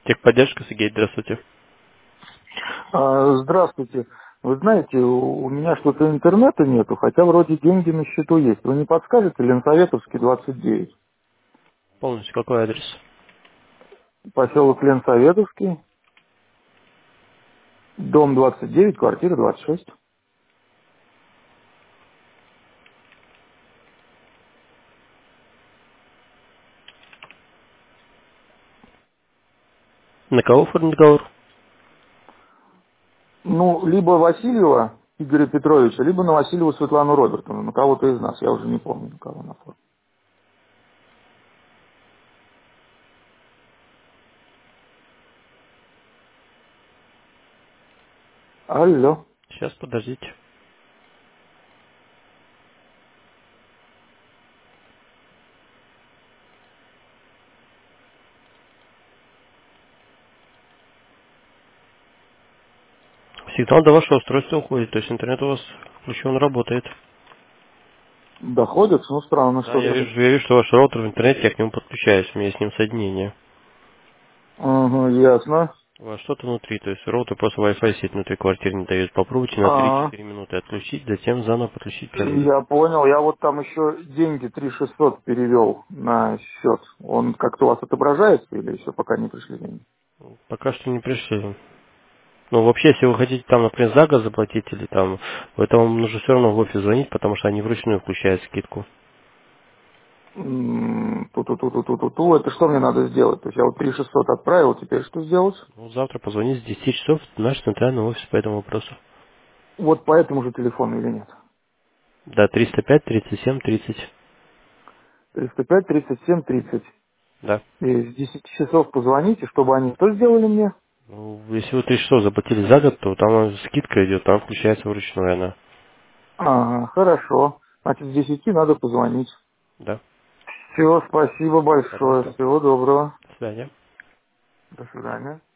Техподдержка, Сергей, здравствуйте. Здравствуйте. Вы знаете, у меня что-то интернета нету, хотя вроде деньги на счету есть. Вы не подскажете? Ленсоветовский, 29. Полностью какой адрес? Поселок Ленсоветовский, дом 29, квартира 26. На кого оформлен договор? Ну, либо Васильева Игоря Петровича, либо на Васильеву Светлану Робертовну, на кого-то из нас, я уже не помню, на кого на форме. Алло. Сейчас, подождите. Сигнал до вашего устройства уходит, то есть интернет у вас включен, работает. Доходит? Ну, странно, Да, что тогда. я вижу, что ваш роутер в интернете, я к нему подключаюсь, у меня с ним соединение. Ага, ясно. У вас что-то внутри, то есть роутер просто Wi-Fi сеть внутри квартиры не дает. Попробуйте на А, 3-4 минуты отключить, затем заново подключить, проверить. я понял. Я вот там еще деньги 3600 перевел на счет. Он как-то у вас отображается или еще пока не пришли деньги? Пока что не пришли. Ну, вообще, если вы хотите там, например, за газ заплатить или там, это вам нужно все равно в офис звонить, потому что они вручную включают скидку. Ту-ту-ту-ту-ту-ту. Это что мне надо сделать? То есть я вот 3600 отправил, теперь что сделать? Ну, завтра позвонить с 10 часов в наш центральный офис по этому вопросу. Вот по этому же телефону или нет? Да, 305 37 30. 305 37 30. Да. И с 10 часов позвоните, чтобы они что сделали мне? Ну, если вы 3 часов заплатили за год, то там скидка идет, там включается вручную она. Ага, хорошо. Значит, с 10 надо позвонить. Да. Все, спасибо большое. Пожалуйста. Всего доброго. До свидания. До свидания.